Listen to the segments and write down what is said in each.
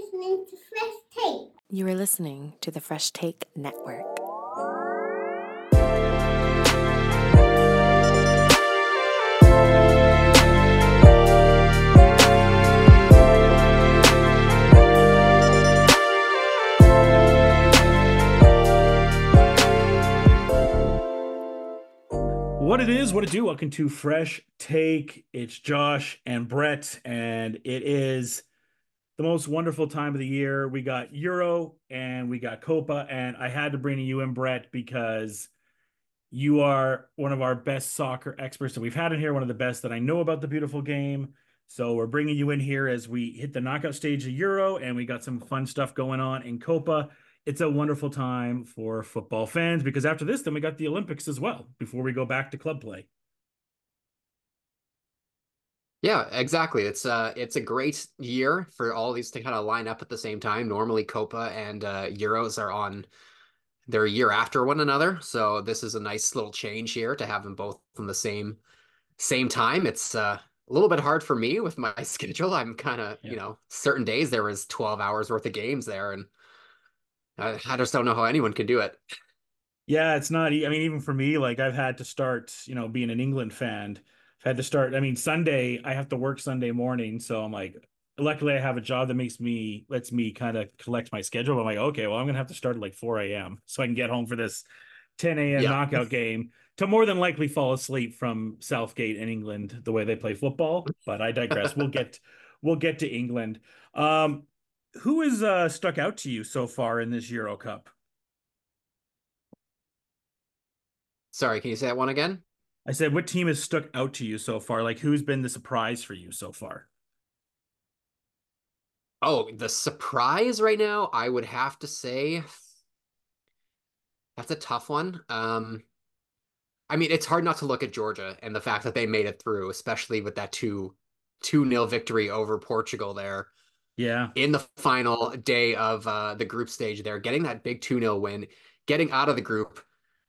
listening to Fresh Take. You are listening to the Fresh Take Network. What it is, what it do. Welcome to Fresh Take. It's Josh and Brett, and it is the most wonderful time of the year. We got Euro and we got Copa, and I had to bring you in, Brett, because you are one of our best soccer experts that we've had in here, one of the best that I know about the beautiful game. So we're bringing you in here as we hit the knockout stage of Euro, and we got some fun stuff going on in Copa. It's a wonderful time for football fans because after this, then we got the Olympics as well before we go back to club play. Yeah, exactly. It's a great year for all these to kind of line up at the same time. Normally Copa and Euros are on their year after one another. So this is a nice little change here to have them both on the same time. It's a little bit hard for me with my schedule. I'm kind of, certain days there was 12 hours worth of games there, and I just don't know how anyone can do it. Yeah, it's not. I mean, even for me, like I've had to start, being an England fan, I've had to start. I mean, Sunday, I have to work Sunday morning. So I'm like, luckily I have a job that lets me kind of collect my schedule. I'm like, okay, well, I'm going to have to start at like 4 a.m. so I can get home for this 10 a.m. Yeah. knockout game to more than likely fall asleep from Southgate in England, the way they play football. But I digress. We'll get to England. Who has stuck out to you so far in this Euro Cup? Sorry, can you say that one again? I said, what team has stuck out to you so far? Like, who's been the surprise for you so far? Oh, the surprise right now, I would have to say that's a tough one. I mean, it's hard not to look at Georgia and the fact that they made it through, especially with that 2-0 victory over Portugal there. Yeah. In the final day of the group stage there, getting that big 2-0 win, getting out of the group.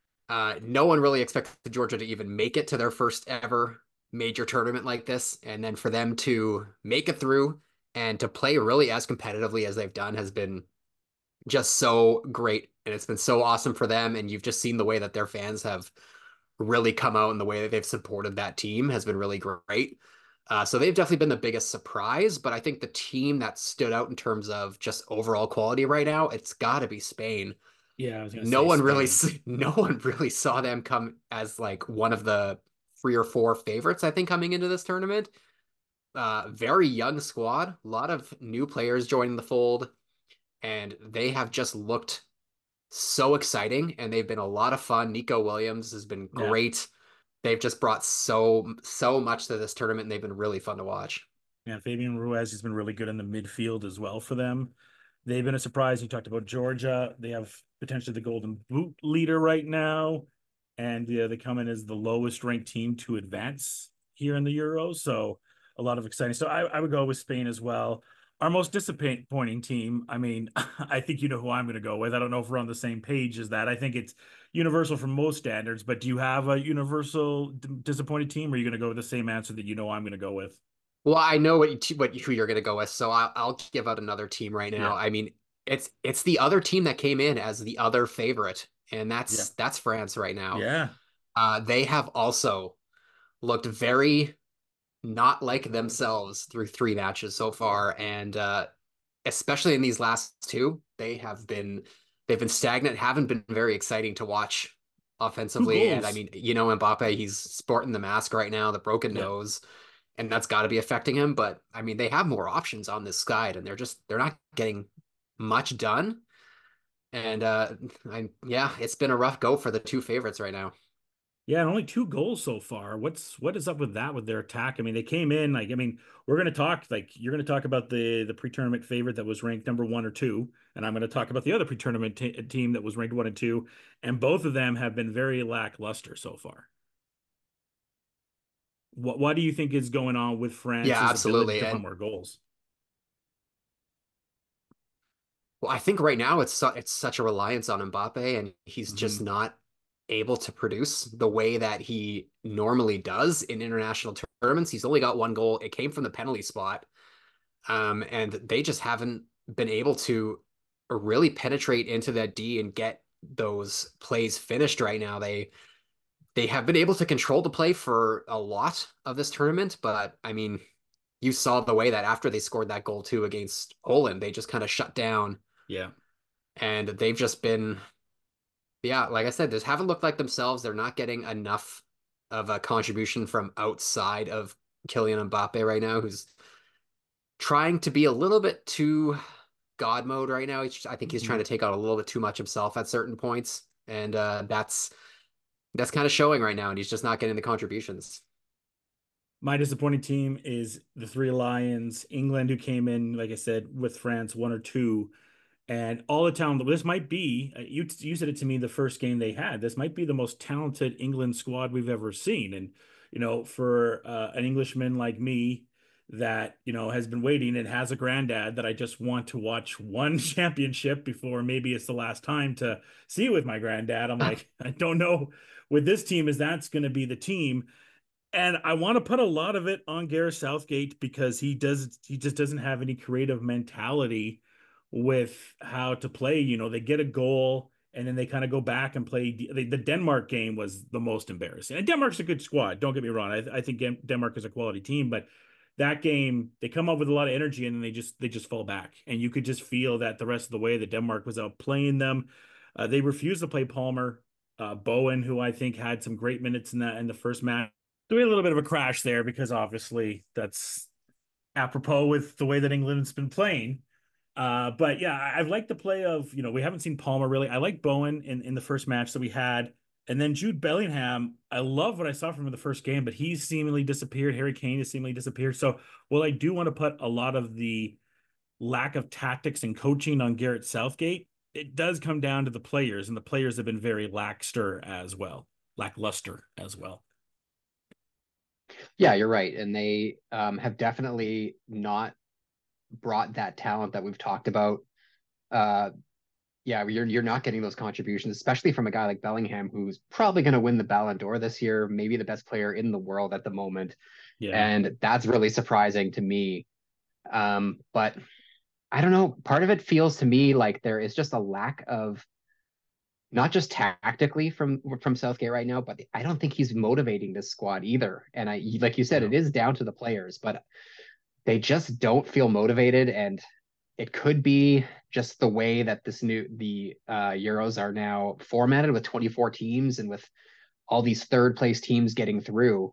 No one really expected Georgia to even make it to their first ever major tournament like this. And then for them to make it through and to play really as competitively as they've done has been just so great. And it's been so awesome for them. And you've just seen the way that their fans have really come out and the way that they've supported that team has been really great. So they've definitely been the biggest surprise, but I think the team that stood out in terms of just overall quality right now, it's got to be Spain. Yeah, I was gonna No say one really, Spain. no one really saw them come as like one of the 3 or 4 favorites, I think, coming into this tournament. Very young squad, a lot of new players joining the fold, and they have just looked so exciting, and they've been a lot of fun. Nico Williams has been Yeah. great. They've just brought so much to this tournament, and they've been really fun to watch. Yeah, Fabian Ruiz has been really good in the midfield as well for them. They've been a surprise. You talked about Georgia. They have potentially the Golden Boot leader right now. And they come in as the lowest ranked team to advance here in the Euros. So a lot of exciting. So I would go with Spain as well. Our most disappointing team, I mean, I think you know who I'm going to go with. I don't know if we're on the same page as that. I think it's universal from most standards, but do you have a universal disappointed team, or are you going to go with the same answer that I'm going to go with? Well, I know who you're going to go with, so I'll give out another team right now. Yeah. I mean, it's the other team that came in as the other favorite, and Yeah. that's France right now. Yeah. They have also looked very not like themselves through 3 matches so far, and especially in these last two, they've been stagnant, haven't been very exciting to watch 2 offensively. And I goals. mean, Mbappe, he's sporting the mask right now, the broken Yeah. nose, and that's got to be affecting him. But I mean, they have more options on this side, and they're not getting much done. And yeah, it's been a rough go for the 2 favorites right now. Yeah, and only 2 goals so far. What is up with that with their attack? I mean, they came in like, I mean, we're going to talk like you're going to talk about the pre-tournament favorite that was ranked number 1 or 2, and I'm going to talk about the other pre-tournament team that was ranked 1 and 2, and both of them have been very lackluster so far. What do you think is going on with Yeah, France's ability absolutely. to put And more goals? well, I think right now it's such a reliance on Mbappe, and he's just Hmm. not able to produce the way that he normally does in international tournaments. He's only got 1 goal. It came from the penalty spot, and they just haven't been able to really penetrate into that D and get those plays finished right now. They have been able to control the play for a lot of this tournament, but I mean, you saw the way that after they scored that goal too against Poland, they just kind of shut down. Yeah. And they've just been, yeah, like I said, they haven't looked like themselves. They're not getting enough of a contribution from outside of Kylian Mbappe right now, who's trying to be a little bit too God mode right now. I think he's trying to take out a little bit too much himself at certain points, and that's kind of showing right now. And he's just not getting the contributions. My disappointing team is the Three Lions, England, who came in, like I said, with France 1 or 2, and all the talent. This might be you said it to me the first game they had. This might be the most talented England squad we've ever seen, and for an Englishman like me that has been waiting and has a granddad that I just want to watch one championship before maybe it's the last time to see with my granddad. I'm like, I don't know with this team is that's going to be the team. And I want to put a lot of it on Gareth Southgate because he just doesn't have any creative mentality with how to play. They get a goal and then they kind of go back and play. The Denmark game was the most embarrassing. And Denmark's a good squad. Don't get me wrong. I think Denmark is a quality team, but that game they come up with a lot of energy and then they just fall back. And you could just feel that the rest of the way that Denmark was outplaying them. They refused to play Palmer. Bowen, who I think had some great minutes in the first match. So we had a little bit of a crash there because obviously that's apropos with the way that England's been playing. But yeah, I like the play of, we haven't seen Palmer really. I like Bowen in the first match that we had. And then Jude Bellingham, I love what I saw from him in the first game, but he's seemingly disappeared. Harry Kane has seemingly disappeared. So, well, I do want to put a lot of the lack of tactics and coaching on Gareth Southgate. It does come down to the players, and the players have been very lackluster as well. Yeah, you're right. And they have definitely not brought that talent that we've talked about. Yeah, you're not getting those contributions, especially from a guy like Bellingham, who's probably going to win the Ballon d'Or this year, maybe the best player in the world at the moment. Yeah. And that's really surprising to me. But I don't know. Part of it feels to me like there is just a lack of not just tactically from Southgate right now, but I don't think he's motivating this squad either. And like you said, it is down to the players, but they just don't feel motivated. And it could be just the way that the Euros are now formatted with 24 teams and with all these third place teams getting through.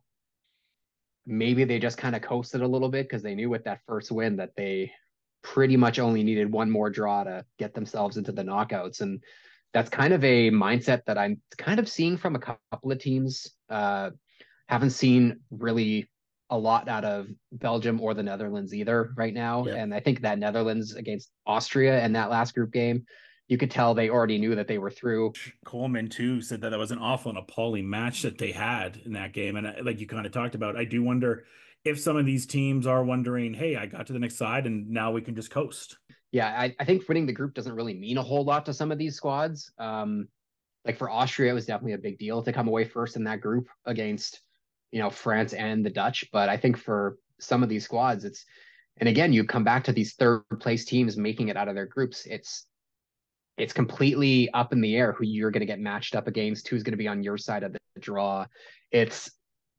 Maybe they just kind of coasted a little bit because they knew with that first win that they pretty much only needed one more draw to get themselves into the knockouts. And that's kind of a mindset that I'm kind of seeing from a couple of teams. Haven't seen really a lot out of Belgium or the Netherlands either right now. Yeah. And I think that Netherlands against Austria in that last group game, you could tell they already knew that they were through. Coleman too said that was an awful and appalling match that they had in that game. And like you kind of talked about, I do wonder if some of these teams are wondering, hey, I got to the next side and now we can just coast. Yeah, I think winning the group doesn't really mean a whole lot to some of these squads. Like for Austria, it was definitely a big deal to come away first in that group against, France and the Dutch. But I think for some of these squads, and again, you come back to these third place teams making it out of their groups. It's completely up in the air who you're going to get matched up against, who's going to be on your side of the draw. It's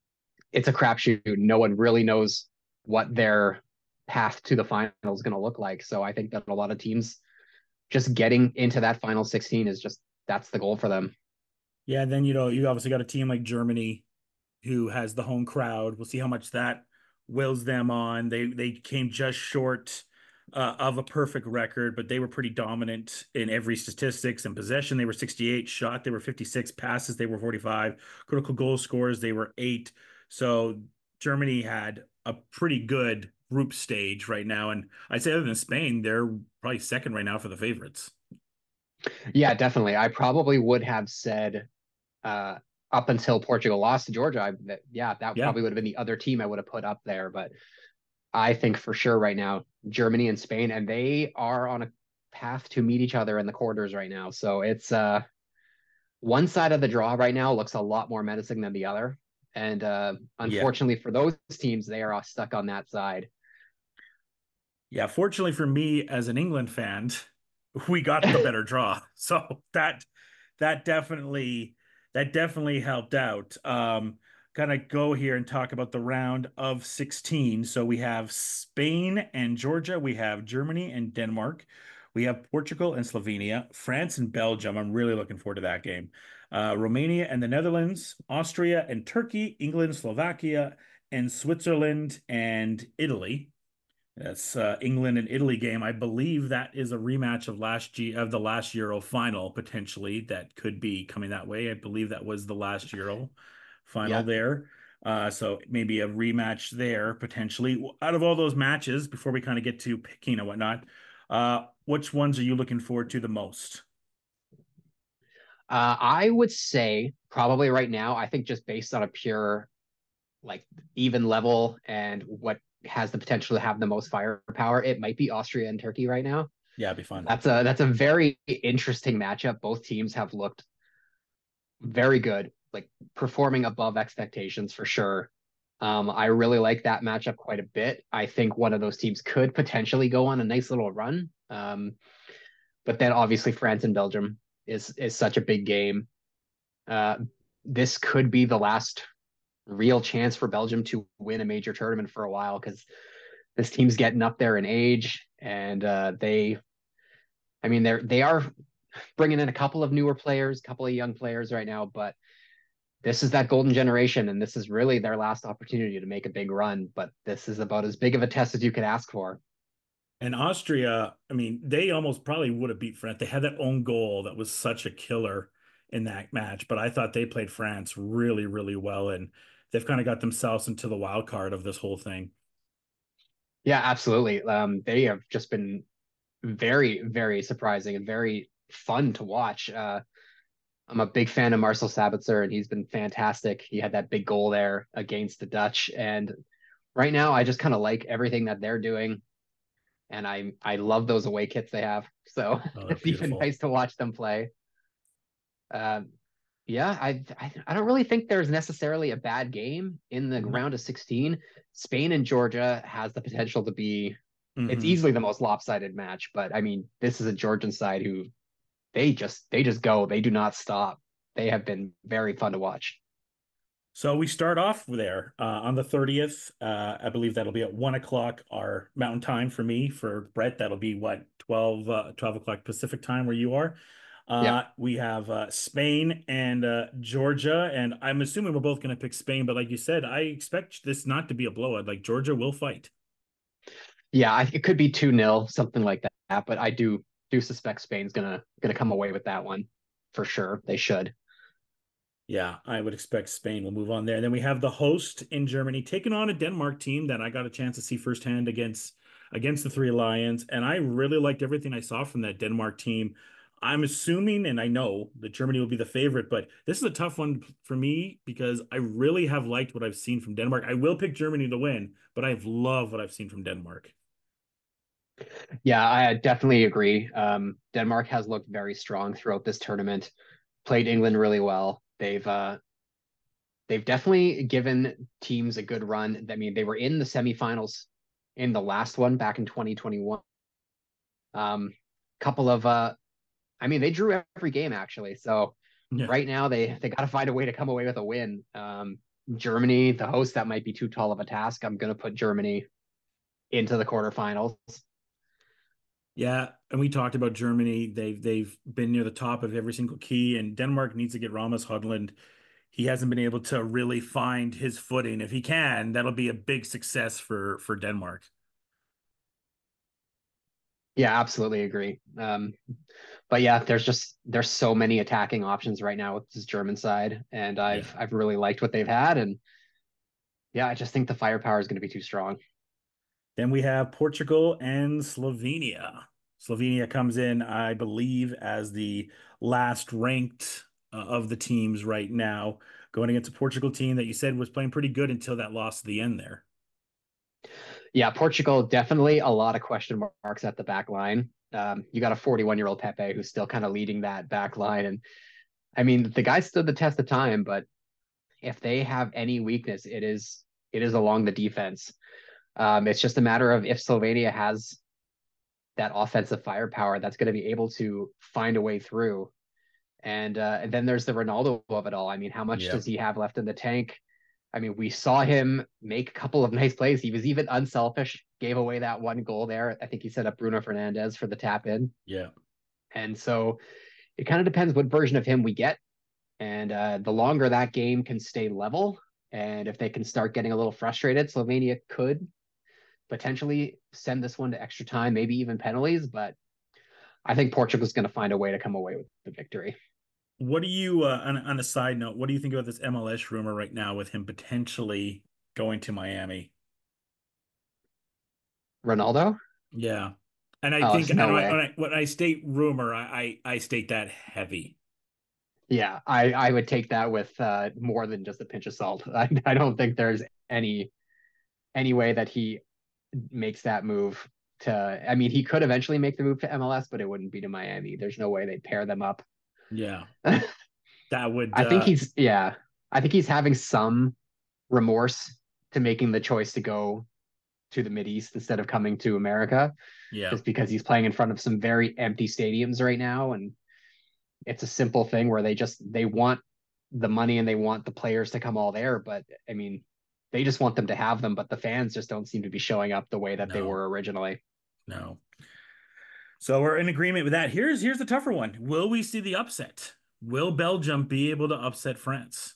a crapshoot. No one really knows what their path to the final is going to look like. So I think that a lot of teams just getting into that final 16 that's the goal for them. Yeah. Then, you obviously got a team like Germany who has the home crowd. We'll see how much that wills them on. They came just short of a perfect record, but they were pretty dominant in every statistics and possession. They were 68 shot. They were 56 passes. They were 45 critical goal scores. They were 8. So Germany had a pretty good group stage right now. And I'd say other than Spain, they're probably second right now for the favorites. Yeah, definitely. I probably would have said up until Portugal lost to Georgia, that probably would have been the other team I would have put up there. But I think for sure right now, Germany and Spain, and they are on a path to meet each other in the quarters right now. So it's one side of the draw right now looks a lot more menacing than the other. And unfortunately for those teams, they are stuck on that side. Yeah, fortunately for me as an England fan, we got the better draw. So that definitely that definitely helped out. Gonna go here and talk about the round of 16. So we have Spain and Georgia, we have Germany and Denmark, we have Portugal and Slovenia, France and Belgium. I'm really looking forward to that game. Romania and the Netherlands, Austria and Turkey, England, Slovakia, and Switzerland and Italy. That's England and Italy game. I believe that is a rematch of the last Euro final potentially that could be coming that way. I believe that was the last Euro final Yeah. there. So maybe a rematch there potentially. Out of all those matches, before we kind of get to picking and whatnot, which ones are you looking forward to the most? I would say probably right now, I think just based on a pure like even level and what has the potential to have the most firepower, it might be Austria and Turkey right now. Yeah, it'd be fun. That's a very interesting matchup. Both teams have looked very good, like performing above expectations for sure. I really like that matchup quite a bit. I think one of those teams could potentially go on a nice little run. But then obviously France and Belgium is such a big game. Uh, this could be the last real chance for Belgium to win a major tournament for a while because this team's getting up there in age, and I mean, they are bringing in a couple of newer players, a couple of young players right now, but this is that golden generation, and this is really their last opportunity to make a big run. But this is about as big of a test as you could ask for. And Austria, I mean, they almost probably would have beat France. They had that own goal that was such a killer in that match, but I thought they played France really, really well, and they've kind of got themselves into the wild card of this whole thing. Yeah, absolutely. They have just been very, very surprising and very fun to watch. I'm a big fan of Marcel Sabitzer, and he's been fantastic. He had that big goal there against the Dutch, and right now I just kind of like everything that they're doing, and I love those away kits they have. So Oh, they're it's even beautiful. nice to watch them play. Uh, yeah, I don't really think there's necessarily a bad game in the No. round of 16. Spain and Georgia has the potential to be. It's Hmm. easily the most lopsided match, but I mean, this is a Georgian side who they just go. They do not stop. They have been very fun to watch. So we start off there on the 30th. I believe that'll be at 1 o'clock our mountain time for me. For Brett, that'll be what, 12 o'clock Pacific time where you are. Yeah. We have Spain and Georgia, and I'm assuming we're both going to pick Spain. But like you said, I expect this not to be a blowout. Like Georgia will fight. Yeah, it could be 2-0, something like that. But I do suspect Spain's gonna come away with that one for sure. They should. Yeah, I would expect Spain will move on there. Then we have the host in Germany taking on a Denmark team that I got a chance to see firsthand against the Three Lions, and I really liked everything I saw from that Denmark team. I'm assuming, and I know that Germany will be the favorite, but this is a tough one for me because I really have liked what I've seen from Denmark. I will pick Germany to win, but I've loved what I've seen from Denmark. Yeah, I definitely agree. Denmark has looked very strong throughout this tournament. Played England really well. They've definitely given teams a good run. I mean, they were in the semifinals in the last one back in 2021. Couple of I mean, they drew every game actually. So Yeah. right now they got to find a way to come away with a win. Germany, the host, that might be too tall of a task. I'm going to put Germany into the quarterfinals. Yeah, and we talked about Germany. They've been near the top of every single key, and Denmark needs to get Rasmus Højlund. He hasn't been able to really find his footing. If he can, that'll be a big success for Denmark. Yeah, absolutely agree. But yeah, there's so many attacking options right now with this German side, and Yeah. I've really liked what they've had, and yeah, I just think the firepower is going to be too strong. Then we have Portugal and Slovenia. Slovenia comes in, I believe, as the last ranked of the teams right now, going against a Portugal team that you said was playing pretty good until that loss at the end there. Yeah, Portugal definitely a lot of question marks at the back line. You got a 41-year-old Pepe who's still kind of leading that back line, and I mean the guy stood the test of time, but if they have any weakness, it is along the defense. It's just a matter of if Slovenia has that offensive firepower that's going to be able to find a way through. And then there's the Ronaldo of it all. I mean, how much does he have left in the tank? I mean, we saw him make a couple of nice plays. He was even unselfish, gave away that one goal there. I think he set up Bruno Fernandes for the tap in. Yeah. And so it kind of depends what version of him we get. And the longer that game can stay level, and if they can start getting a little frustrated, Slovenia could potentially send this one to extra time, maybe even penalties. But I think Portugal's going to find a way to come away with the victory. What do you, on a side note, what do you think about this MLS rumor right now with him potentially going to Miami? Ronaldo? Yeah. And I think no way. when I state rumor, I state that heavy. Yeah, I would take that with more than just a pinch of salt. I don't think there's any way that he makes that move to. I mean, he could eventually make the move to MLS, but it wouldn't be to Miami. There's no way they'd pair them up. Yeah. That would I think he's having some remorse to making the choice to go to the Mideast instead of coming to America. Yeah. Just because he's playing in front of some very empty stadiums right now, and it's a simple thing where they want the money and they want the players to come all there. But I mean, they just want them to have them, but the fans just don't seem to be showing up the way that they were originally. No. So we're in agreement with that. Here's the tougher one. Will we see the upset? Will Belgium be able to upset France?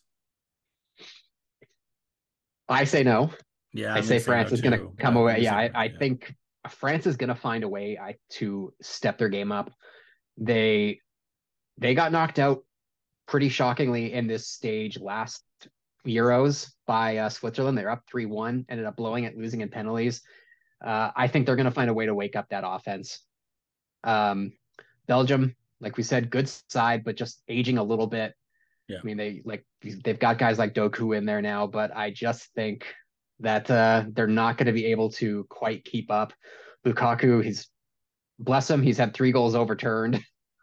I say no. Yeah, I say France is going to come away. Yeah, I yeah. think France is going to find a way to step their game up. They got knocked out pretty shockingly in this stage last Euros by Switzerland. They're up 3-1, ended up blowing it, losing in penalties. I think they're going to find a way to wake up that offense. Belgium, like we said, good side, but just aging a little bit. Yeah. I mean, they've got guys like Doku in there now, but I just think that they're not going to be able to quite keep up. Lukaku, bless him, he's had 3 goals overturned.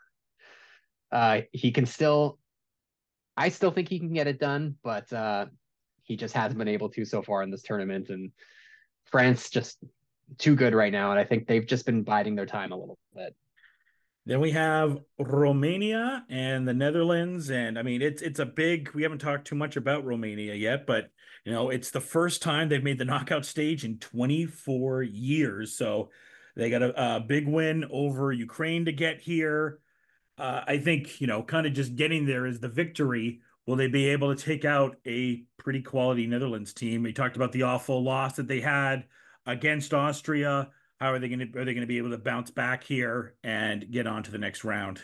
He can I still think he can get it done, but he just hasn't been able to so far in this tournament. And France just too good right now, and I think they've just been biding their time a little bit. Then we have Romania and the Netherlands, and I mean it's a big. We haven't talked too much about Romania yet, but it's the first time they've made the knockout stage in 24 years. So they got a big win over Ukraine to get here. I think, kind of just getting there is the victory. Will they be able to take out a pretty quality Netherlands team? We talked about the awful loss that they had against Austria. How are they going to be able to bounce back here and get on to the next round?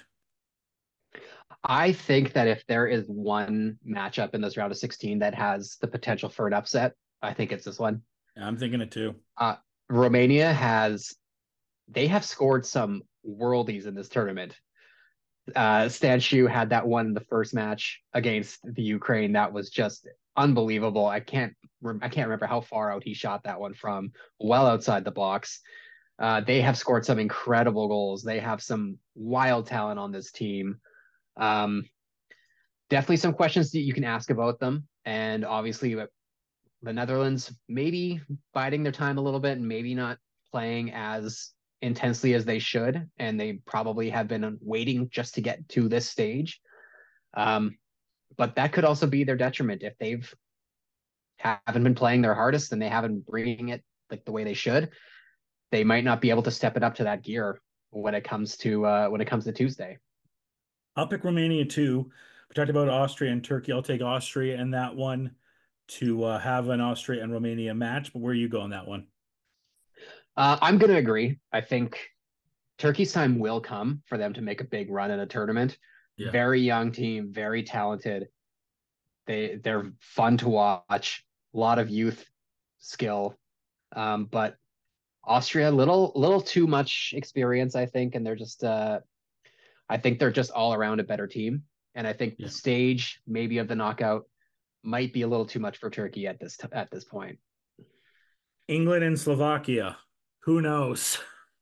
I think that if there is one matchup in this round of 16 that has the potential for an upset, I think it's this one. I'm thinking it too. Romania they have scored some worldies in this tournament. Stanciu had that one in the first match against the Ukraine. That was just unbelievable. I can't remember how far out he shot that one from, well outside the box. They have scored some incredible goals. They have some wild talent on this team. Definitely some questions that you can ask about them. And obviously the Netherlands maybe biding their time a little bit and maybe not playing as intensely as they should, and they probably have been waiting just to get to this stage. But that could also be their detriment if haven't been playing their hardest and they haven't bringing it like the way they should. They might not be able to step it up to that gear when it comes to Tuesday. I'll pick Romania too. We talked about Austria and Turkey. I'll take Austria in that one to have an Austria and Romania match. But where are you going that one? I'm going to agree. I think Turkey's time will come for them to make a big run in a tournament. Yeah. Very young team, very talented. They're fun to watch. A lot of youth skill, but Austria little too much experience, I think, and they're just I think they're just all around a better team. And I think the stage maybe of the knockout might be a little too much for Turkey at this point. England and Slovakia. Who knows?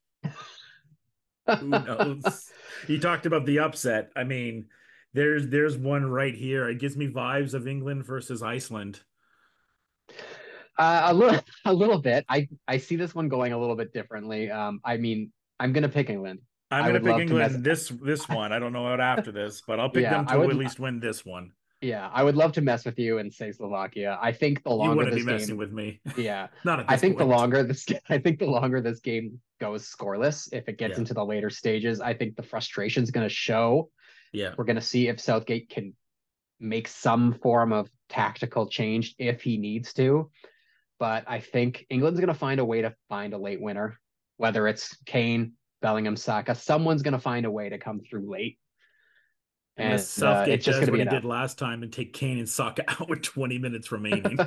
Who knows? You talked about the upset. I mean, there's one right here. It gives me vibes of England versus Iceland. a little bit. I see this one going a little bit differently. I mean, I'm gonna pick England. I'm I going to would pick love to mess. England this one. I don't know about after this, but I'll pick Yeah, them I to at would. least win this one. Yeah, I would love to mess with you and say Slovakia. I think the You longer wouldn't be this messing game, with me. yeah, Not at I this think the point. longer this, I think the longer this game goes scoreless, if it gets Yeah. into the later stages, I think the frustration is going to show. Yeah. We're going to see if Southgate can make some form of tactical change if he needs to. But I think England's going to find a way to find a late winner, whether it's Kane, Bellingham, Saka. Someone's going to find a way to come through late, Unless and Southgate it's just does going to what be he did enough. last time and take Kane and Saka out with 20 minutes remaining.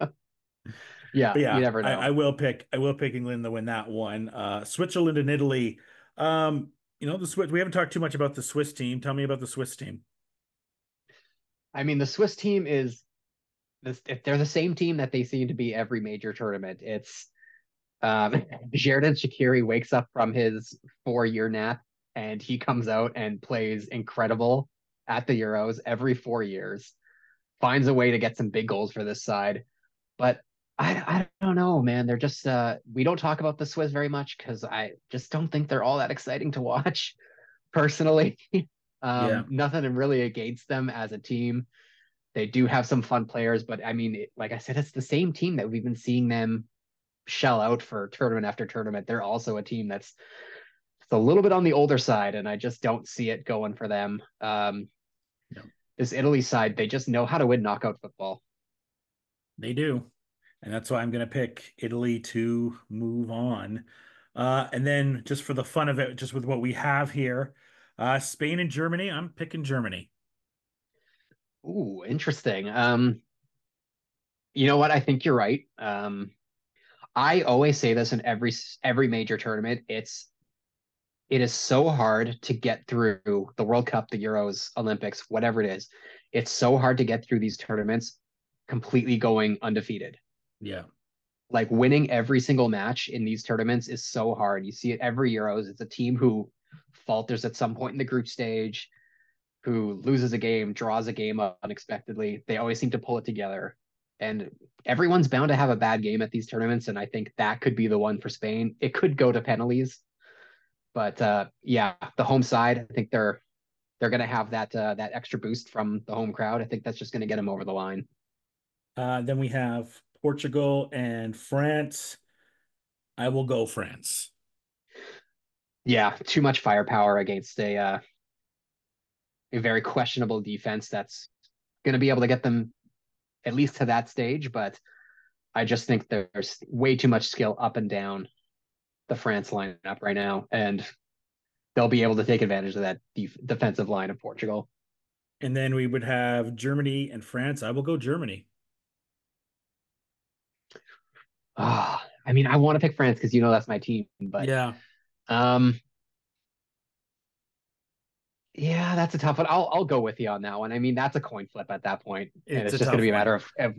Yeah, But you yeah, never know. I will pick England to win that one. Switzerland and Italy. The Swiss, we haven't talked too much about the Swiss team. Tell me about the Swiss team. I mean, the Swiss team is this. If they're the same team that they seem to be every major tournament, it's Xherdan Shaqiri wakes up from his 4 year nap and he comes out and plays incredible at the Euros every 4 years. Finds a way to get some big goals for this side, but I don't know, man. They're just we don't talk about the Swiss very much because I just don't think they're all that exciting to watch personally. Yeah. Nothing really against them as a team. They do have some fun players, but I mean, like I said, it's the same team that we've been seeing them shell out for tournament after tournament. They're also a team that's it's a little bit on the older side, and I just don't see it going for them. No, This Italy side, they just know how to win knockout football. they do. And that's why I'm going to pick Italy to move on. And then just for the fun of it, just with what we have here, Spain and Germany, I'm picking Germany. Ooh, interesting. You know what? I think you're right. I always say this in every major tournament. It is so hard to get through the World Cup, the Euros, Olympics, whatever it is. It's so hard to get through these tournaments completely going undefeated. Yeah. Like winning every single match in these tournaments is so hard. You see it every Euros. It's a team who falters at some point in the group stage, who loses a game, draws a game unexpectedly. They always seem to pull it together. And everyone's bound to have a bad game at these tournaments. And I think that could be the one for Spain. It could go to penalties. But yeah, the home side, I think they're going to have that extra boost from the home crowd. I think that's just going to get them over the line. Then we have Portugal and France. I will go France. Yeah, too much firepower against a very questionable defense that's going to be able to get them at least to that stage. But I just think there's way too much skill up and down the France lineup right now, and they'll be able to take advantage of that defensive line of Portugal. And then we would have Germany and France. I will go Germany. I mean, I want to pick France because that's my team, but Yeah. um, yeah, that's a tough one. I'll go with you on that one. I mean, that's a coin flip at that point, and It's it's a just going to tough be a matter one. of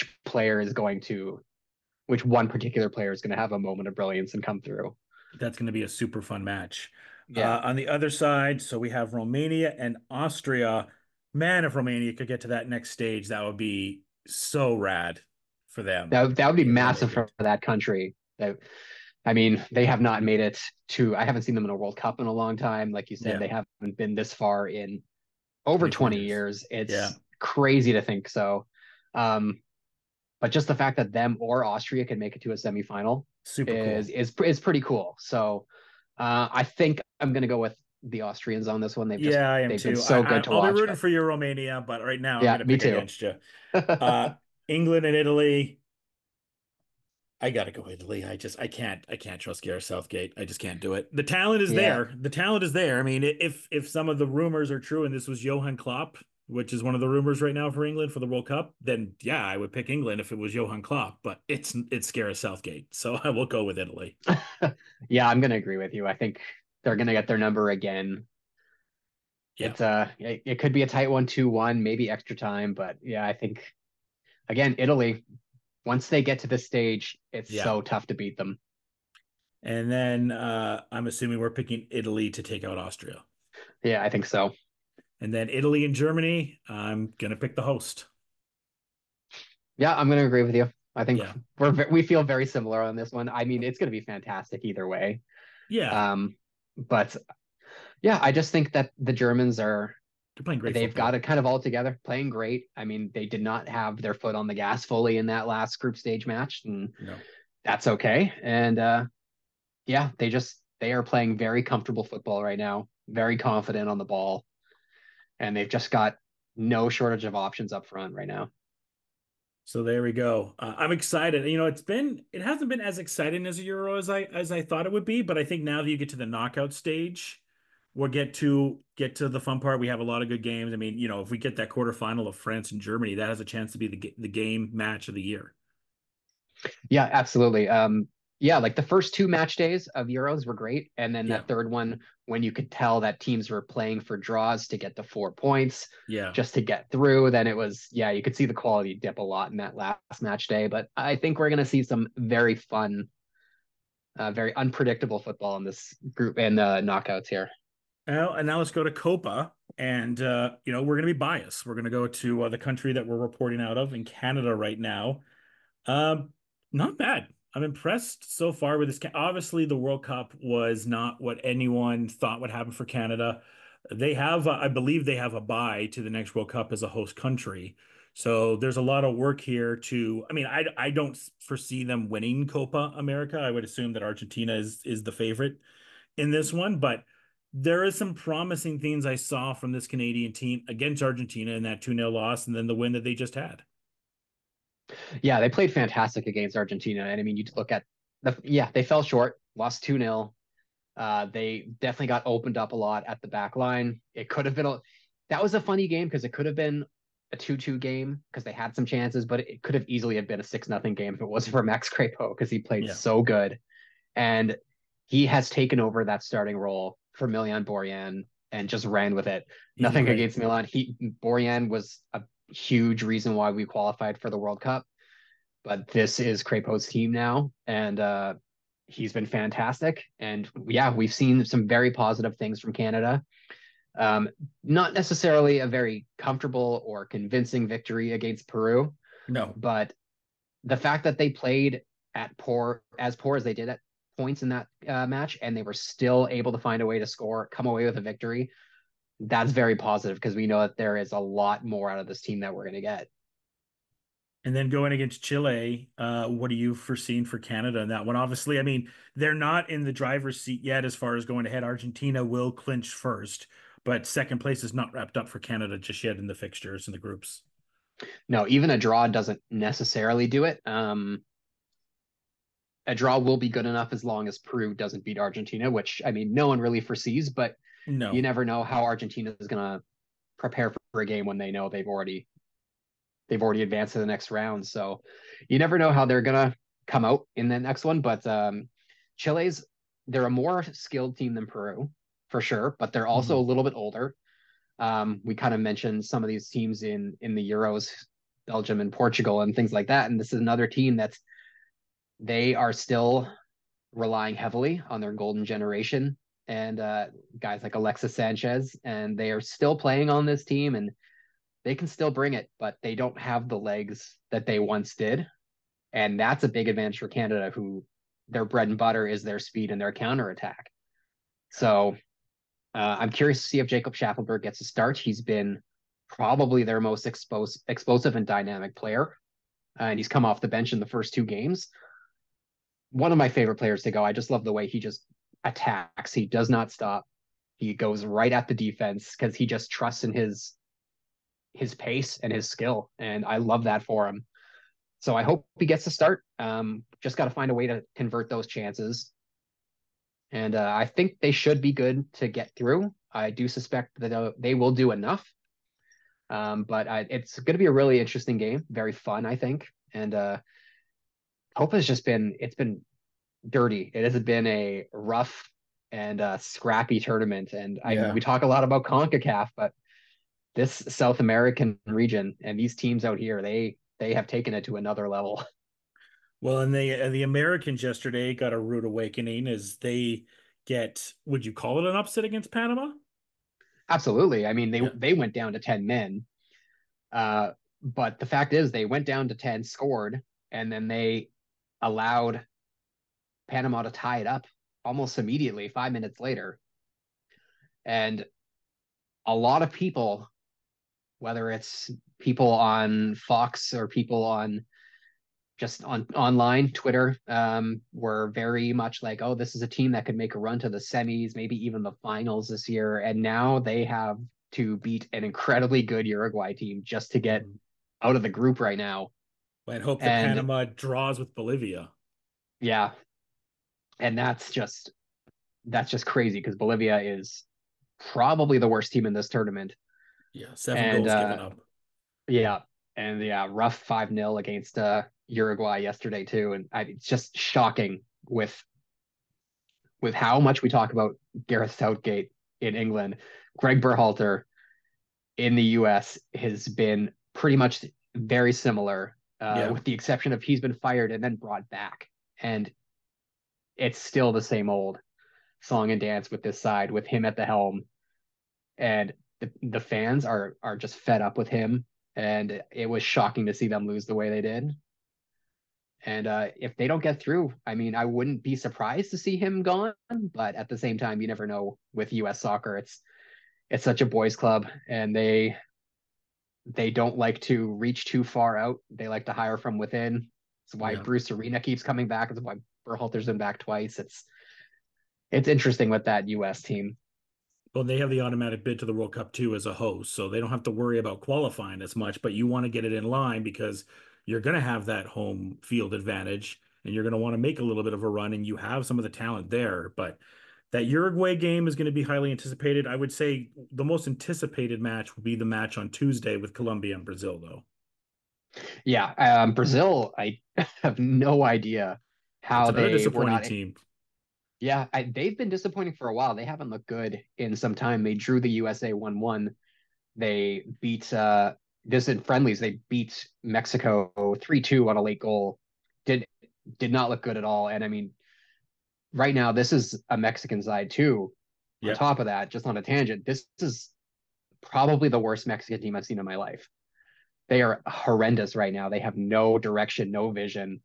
which one particular player is going to have a moment of brilliance and come through. That's going to be a super fun match. Yeah, On the other side, so we have Romania and Austria. Man, if Romania could get to that next stage, that would be so rad for them that would be if they massive make for it. that country. I mean, they have not made it to. I haven't seen them in a World Cup in a long time. Like you said, Yeah, they haven't been this far in over 22 20 years. years. Yeah, It's crazy to think so. Um, but just the fact that them or Austria can make it to a semifinal super is cool. is pretty cool. So I think I'm gonna go with the Austrians on this one. Yeah, I am They've been too. so good to I'll be watch. rooting for you, Romania, but right now I'm Yeah, going to me pick too. against you. Uh, England and Italy. I gotta go Italy. I can't trust Gareth Southgate. I just can't do it. The talent is Yeah, there. The talent is there. I mean, if some of the rumors are true and this was Johan Klopp, which is one of the rumors right now for England for the World Cup, then yeah, I would pick England if it was Johan Klopp. But it's Gareth Southgate, so I will go with Italy. yeah, I'm gonna agree with you. I think they're gonna get their number again. Yeah, It could be a tight 1-2-1, maybe extra time, but yeah, I think again, Italy, once they get to this stage, it's yeah. so tough to beat them. And then I'm assuming we're picking Italy to take out Austria. Yeah, I think so. And then Italy and Germany, I'm gonna pick the host. Yeah, I'm gonna agree with you. I think Yeah. we feel very similar on this one. I mean, it's going to be fantastic either way. Yeah. But yeah, I just think that the Germans They're playing great they've football. got it kind of all together, playing great. I mean, they did not have their foot on the gas fully in that last group stage match, and No. that's okay. And yeah, they are playing very comfortable football right now, very confident on the ball, and they've just got no shortage of options up front right now. So there we go. I'm excited. It hasn't been as exciting as a Euro as I thought it would be, but I think now that you get to the knockout stage, we'll get to the fun part. We have a lot of good games. I mean, if we get that quarterfinal of France and Germany, that has a chance to be the game match of the year. Yeah, absolutely. Yeah, like the first two match days of Euros were great. And then Yeah. that third one, when you could tell that teams were playing for draws to get the 4 points Yeah. just to get through, then it was, yeah, you could see the quality dip a lot in that last match day. But I think we're going to see some very fun, very unpredictable football in this group and knockouts here. And now let's go to Copa. And, we're going to be biased. We're going to go to the country that we're reporting out of in Canada right now. Not bad. I'm impressed so far with this. Obviously, the World Cup was not what anyone thought would happen for Canada. I believe they have a bye to the next World Cup as a host country. So there's a lot of work here I mean, I don't foresee them winning Copa America. I would assume that Argentina is the favorite in this one, but there is some promising things I saw from this Canadian team against Argentina in that 2-0 loss and then the win that they just had. Yeah, they played fantastic against Argentina. And I mean, you look at they fell short, lost 2-0. They definitely got opened up a lot at the back line. It could have been that was a funny game because it could have been a 2-2 game because they had some chances, but it could have easily have been a 6-0 game if it wasn't for Max Crepeau because he played Yeah. so good. And he has taken over that starting role for Milan Borjan and just ran with it. Nothing against Milan. Borjan was a huge reason why we qualified for the World Cup, but this is Crepeau's team now, and he's been fantastic. And yeah, we've seen some very positive things from Canada. Not necessarily a very comfortable or convincing victory against Peru, No. but the fact that they played as poor as they did at points in that match, and they were still able to find a way to score, come away with a victory, that's very positive because we know that there is a lot more out of this team that we're going to get. And then going against Chile, what are you foreseeing for Canada in that one? Obviously, I mean, they're not in the driver's seat yet as far as going ahead. Argentina will clinch first, but second place is not wrapped up for Canada just yet in the fixtures and the groups. No, even a draw doesn't necessarily do it. A draw will be good enough as long as Peru doesn't beat Argentina, which, I mean, no one really foresees, but No. you never know how Argentina is going to prepare for a game when they know they've already advanced to the next round. So you never know how they're going to come out in the next one. But they're a more skilled team than Peru for sure, but they're also a little bit older. We kind of mentioned some of these teams in the Euros, Belgium and Portugal and things like that. And this is another team they are still relying heavily on their golden generation and guys like Alexis Sanchez, and they are still playing on this team and they can still bring it, but they don't have the legs that they once did. And that's a big advantage for Canada, who their bread and butter is their speed and their counterattack. So I'm curious to see if Jacob Schaffelberg gets a start. He's been probably their most explosive and dynamic player. And he's come off the bench in the first two games. One of my favorite players to go. I just love the way he just attacks. He does not stop. He goes right at the defense because he just trusts in his pace and his skill. And I love that for him. So I hope he gets to start. Just got to find a way to convert those chances. And I think they should be good to get through. I do suspect that they will do enough. But it's going to be a really interesting game. Very fun, I think. And Copa has been dirty. It has been a rough and scrappy tournament. And we talk a lot about CONCACAF, but this South American region and these teams out here, they have taken it to another level. Well, and the Americans yesterday got a rude awakening as they would you call it an upset against Panama? Absolutely. I mean, they went down to 10 men. But the fact is they went down to 10, scored, and then they allowed Panama to tie it up almost immediately, 5 minutes later. And a lot of people, whether it's people on Fox or people on just on online Twitter, were very much like, oh, this is a team that could make a run to the semis, maybe even the finals this year. And now they have to beat an incredibly good Uruguay team just to get out of the group right now. I'd hope that And Panama draws with Bolivia. yeah, and that's just crazy because Bolivia is probably the worst team in this tournament. Yeah, 7 And goals given up. yeah, and yeah, rough 5-0 against Uruguay yesterday too. And it's just shocking with how much we talk about Gareth Southgate in England. Greg Berhalter in the US has been pretty much very similar, with the exception of he's been fired and then brought back. And it's still the same old song and dance with this side, with him at the helm. And the fans are just fed up with him. And it was shocking to see them lose the way they did. And if they don't get through, I mean, I wouldn't be surprised to see him gone. But at the same time, you never know with U.S. soccer. It's such a boys' club, and they don't like to reach too far out. They like to hire from within. That's why Bruce Arena keeps coming back. That's why Berhalter's been back twice. It's interesting with that U.S. team. Well, they have the automatic bid to the World Cup too as a host, so they don't have to worry about qualifying as much, but you want to get it in line because you're going to have that home field advantage and you're going to want to make a little bit of a run, and you have some of the talent there. But that Uruguay game is going to be highly anticipated. I would say the most anticipated match will be the match on Tuesday with Colombia and Brazil, though. Yeah, Brazil, I have no idea how It's another they were disappointing not. team. Yeah, they've been disappointing for a while. They haven't looked good in some time. They drew the USA 1-1. They beat this in friendlies. They beat Mexico 3-2 on a late goal. Did not look good at all. And I mean, right now this is a Mexican side too. On top of that, just on a tangent, this is probably the worst Mexican team I've seen in my life. They are horrendous right now. They have no direction, no vision.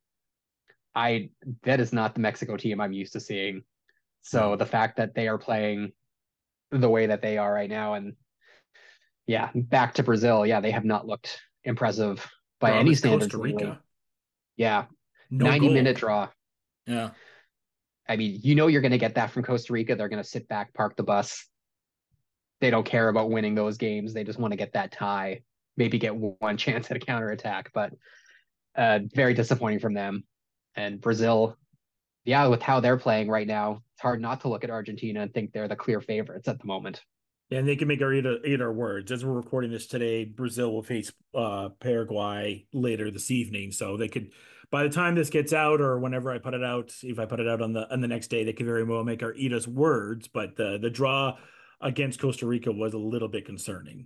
That is not the Mexico team I'm used to seeing. So the fact that they are playing the way that they are right now, and yeah, back to Brazil. Yeah, they have not looked impressive by any standards. Costa Rica. Yeah, No 90-minute draw. Yeah. I mean, you're going to get that from Costa Rica. They're going to sit back, park the bus. They don't care about winning those games. They just want to get that tie, maybe get one chance at a counterattack. But very disappointing from them. And Brazil, yeah, with how they're playing right now, it's hard not to look at Argentina and think they're the clear favorites at the moment. Yeah, and they can make eat our words. As we're recording this today, Brazil will face Paraguay later this evening. So they could, by the time this gets out or whenever I put it out, if I put it out on the next day, they could very well make our eat us words. But the draw against Costa Rica was a little bit concerning.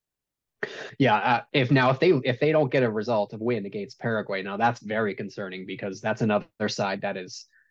Yeah, if they don't get a result of win against Paraguay, now that's very concerning because that's another side that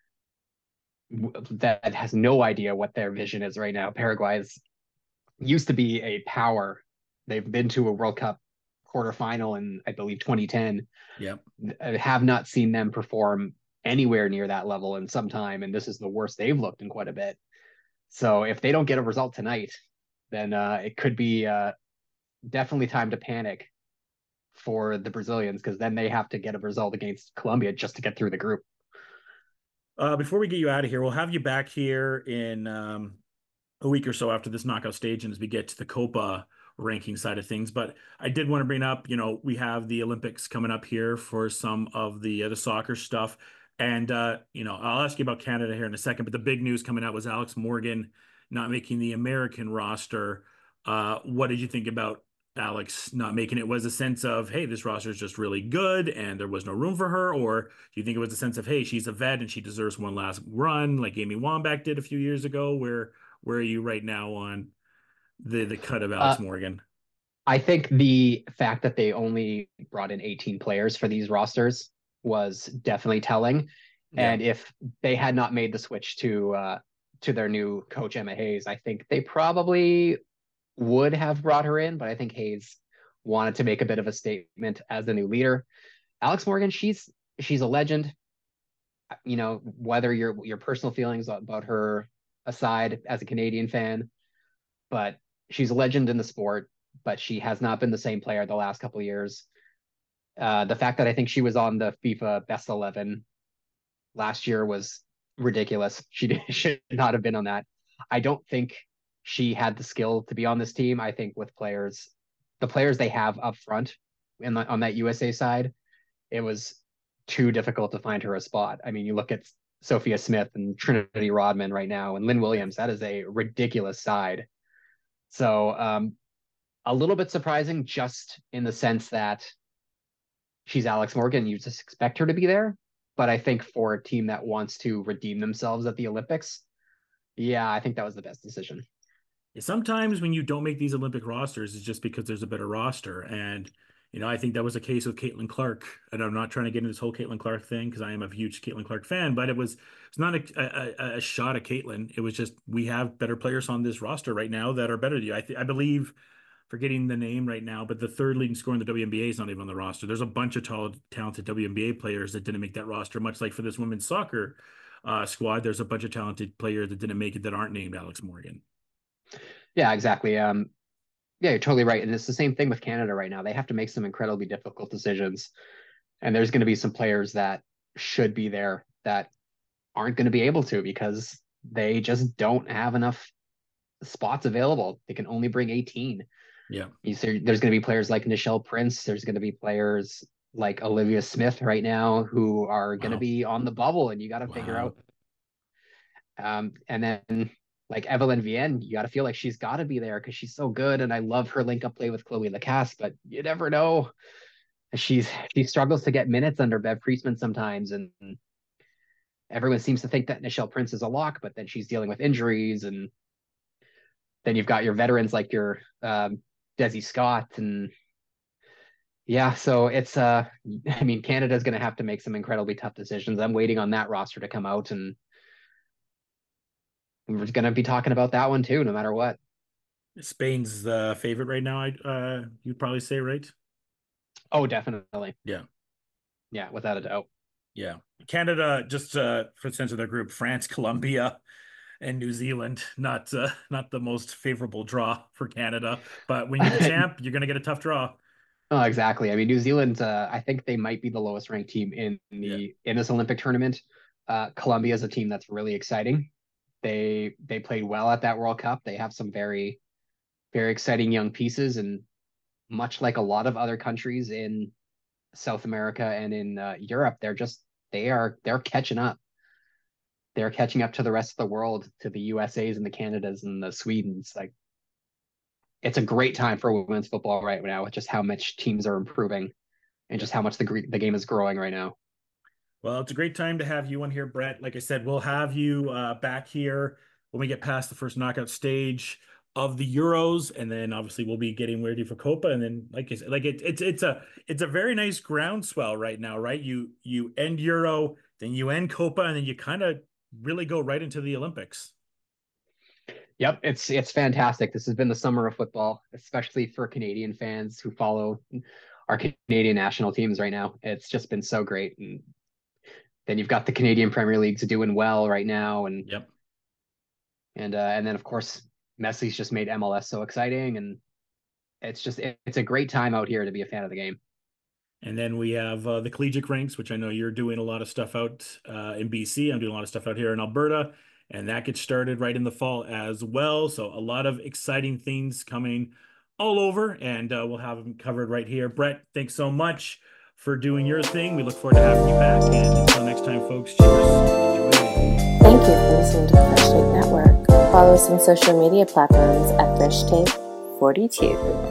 has no idea what their vision is right now. Paraguay used to be a power. They've been to a World Cup quarterfinal in, I believe, 2010. Yep. I have not seen them perform anywhere near that level in some time, and this is the worst they've looked in quite a bit. So if they don't get a result tonight, then it could be definitely time to panic for the Brazilians, because then they have to get a result against Colombia just to get through the group. Before we get you out of here, we'll have you back here in a week or so after this knockout stage and as we get to the Copa ranking side of things. But I did want to bring up, we have the Olympics coming up here for some of the soccer stuff. And, I'll ask you about Canada here in a second, but the big news coming out was Alex Morgan not making the American roster. What did you think about Alex not making it? Was a sense of, hey, this roster is just really good and there was no room for her? Or do you think it was a sense of, hey, she's a vet and she deserves one last run like Amy Wambach did a few years ago? Where are you right now on the cut of Alex Morgan? I think the fact that they only brought in 18 players for these rosters was definitely telling. Yeah. And if they had not made the switch to their new coach, Emma Hayes, I think they probably would have brought her in. But I think Hayes wanted to make a bit of a statement as the new leader. Alex Morgan, she's she's a legend. You know, whether your personal feelings about her aside as a Canadian fan, but she's a legend in the sport, but she has not been the same player the last couple of years. The fact that I think she was on the FIFA Best 11 last year was ridiculous. She should not have been on that. I don't think she had the skill to be on this team. I think with the players they have up front on that USA side, it was too difficult to find her a spot. I mean, you look at Sophia Smith and Trinity Rodman right now, and Lynn Williams. That is a ridiculous side. So a little bit surprising, just in the sense that she's Alex Morgan. You just expect her to be there. But I think for a team that wants to redeem themselves at the Olympics, yeah, I think that was the best decision. Sometimes when you don't make these Olympic rosters, it's just because there's a better roster. And, you know, I think that was the case with Caitlin Clark. And I'm not trying to get into this whole Caitlin Clark thing because I am a huge Caitlin Clark fan, but it's not a shot at Caitlin. It was just, we have better players on this roster right now that are better than you. I believe, forgetting the name right now, but the third leading scorer in the WNBA is not even on the roster. There's a bunch of talented WNBA players that didn't make that roster, much like for this women's soccer squad. There's a bunch of talented players that didn't make it that aren't named Alex Morgan. Yeah, exactly. Yeah, you're totally right. And it's the same thing with Canada right now. They have to make some incredibly difficult decisions. And there's going to be some players that should be there that aren't going to be able to because they just don't have enough spots available. They can only bring 18. Yeah. There's going to be players like Nichelle Prince. There's going to be players like Olivia Smith right now who are going to be on the bubble, and you got to figure out. And then like Evelyn Vienne, you got to feel like she's got to be there because she's so good. And I love her link up play with Chloe Lacasse, but you never know. She struggles to get minutes under Bev Priestman sometimes. And everyone seems to think that Nichelle Prince is a lock, but then she's dealing with injuries. And then you've got your veterans like your Desi Scott. And yeah, so it's, I mean, Canada's going to have to make some incredibly tough decisions. I'm waiting on that roster to come out, and we're going to be talking about that one too, no matter what. Spain's the favorite right now. You'd probably say, right? Oh, definitely. Yeah. Yeah, without a doubt. Yeah. Canada, just for the sense of their group, France, Colombia, and New Zealand, not the most favorable draw for Canada. But when you're the champ, you're going to get a tough draw. Oh, exactly. I mean, New Zealand, I think they might be the lowest ranked team in this Olympic tournament. Colombia is a team that's really exciting. They played well at that World Cup. They have some very, very exciting young pieces, and much like a lot of other countries in South America and in Europe, they're catching up. They're catching up to the rest of the world, to the USAs and the Canadas and the Swedens. Like, it's a great time for women's football right now with just how much teams are improving and just how much the game is growing right now. Well, it's a great time to have you on here, Brett. Like I said, we'll have you back here when we get past the first knockout stage of the Euros, and then obviously we'll be getting ready for Copa. And then, like I said, like it's a very nice groundswell right now, right? You end Euro, then you end Copa, and then you kind of really go right into the Olympics. Yep, it's fantastic. This has been the summer of football, especially for Canadian fans who follow our Canadian national teams right now. It's just been so great. And then you've got the Canadian Premier Leagues doing well right now, and and then of course Messi's just made MLS so exciting, and it's a great time out here to be a fan of the game. And then we have the collegiate ranks, which I know you're doing a lot of stuff out in BC. I'm doing a lot of stuff out here in Alberta, and that gets started right in the fall as well. So a lot of exciting things coming all over, and we'll have them covered right here. Brett, thanks so much for doing your thing. We look forward to having you back. And until next time, folks, cheers. Enjoy. Thank you for listening to the Fresh Take Network. Follow us on social media platforms at Fresh Take 42.